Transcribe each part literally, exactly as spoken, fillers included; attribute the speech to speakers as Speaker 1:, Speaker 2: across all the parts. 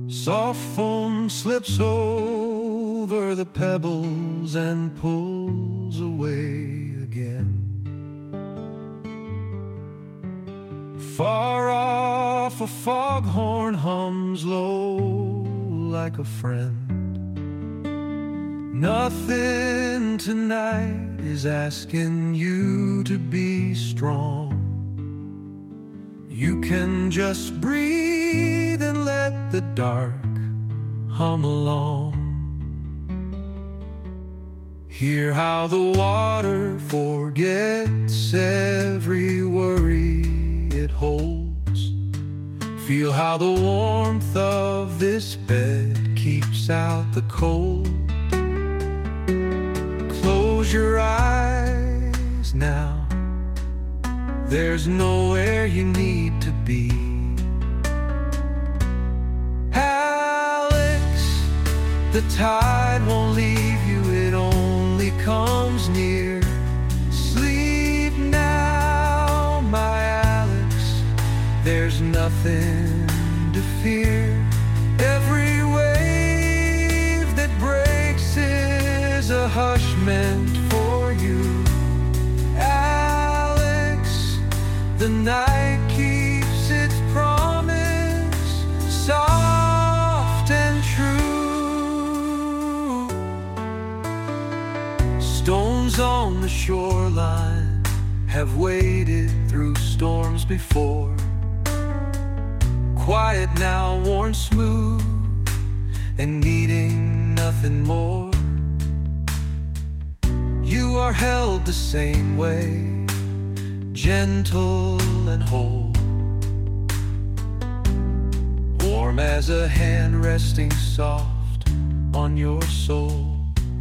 Speaker 1: Soft foam slips over the pebbles and pulls away again. Far off a foghorn hums low like a friend. Nothing tonight is asking you to be strong. You can just breathe and let the dark hum along. Hear how the water forgets every worry it holds. Feel how the warmth of this bed keeps out the cold. Close your eyes now. There's nowhere you need to be. Alex, the tide won't leave you, it only comes near. Sleep now, my Alex, there's nothing to fear. Every wave that breaks is a hush meant for you. Alex, the night keeps its promise, soft and true. Stones on the shoreline have waded through storms before. Quiet now, worn smooth and needing nothing more. You are held the same way, gentle and whole, warm as a hand resting soft on your soul.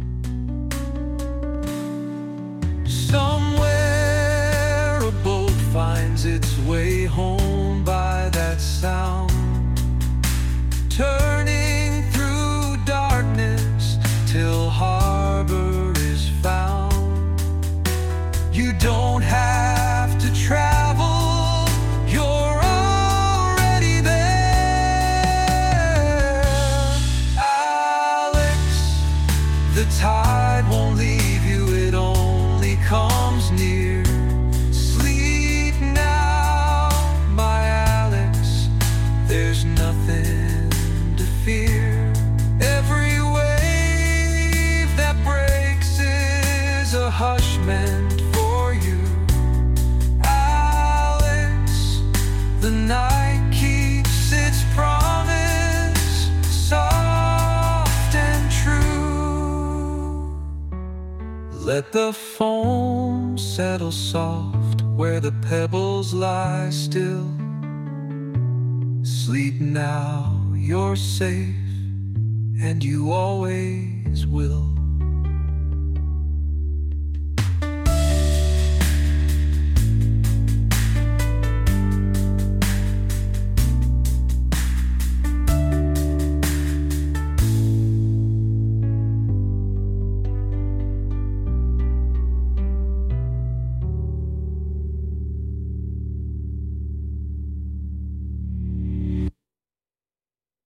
Speaker 1: Somewhere a boat finds its way home by that sound, turning through darkness till harbor is found. You don't have to travel, you're already there. Alex, the tide won't leave you, it only comes near. Sleep now, my Alex, there's nothing to fear. Every wave that breaks is a hush meant for you. Alex, the night keeps its promise, soft and true. Let the foam settle soft where the pebbles lie still. Sleep now, you're safe, and you always will.